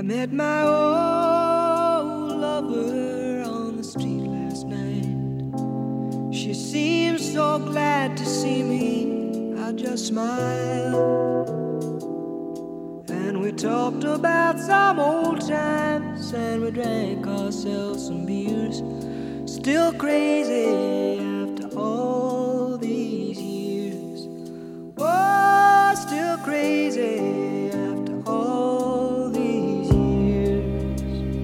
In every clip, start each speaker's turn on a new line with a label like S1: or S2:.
S1: met my old lover on the street last night. She seemed so glad to see me, I just smiled. And we talked about some old times, and we drank ourselves some beers. Still crazy after all these years. Oh, still crazy after all these years.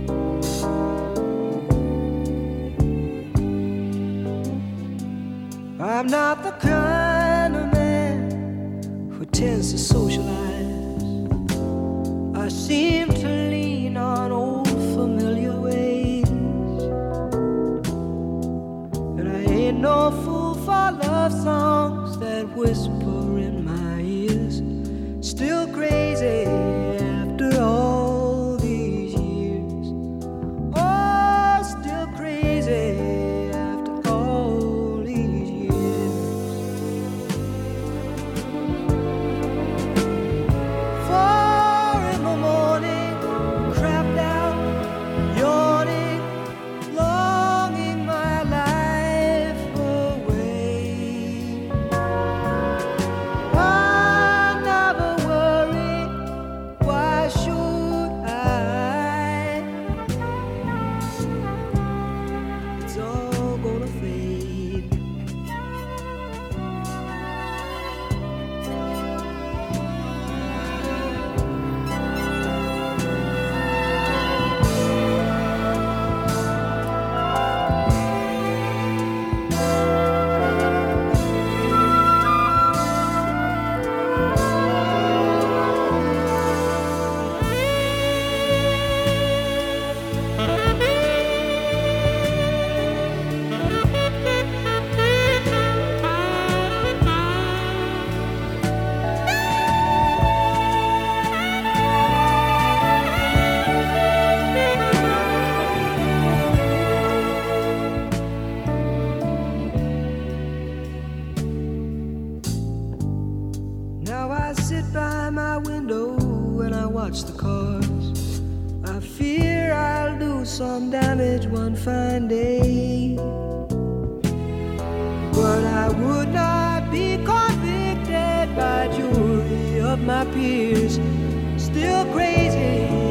S1: I'm not the kind of man who tends to socialize. I seem to lean on old familiar ways. And I ain't no fool for love songs that whisper in my ears. Still crazy after all these years. Oh, still crazy after all these years. 4 in the morning, crapped out, yawning, longing my life away. I never worry, why should I? It's all gonna fade. Now I sit by my window and I watch the cars. I fear I'll do some damage one fine day. But I would not be convicted by jury of my peers. Still crazy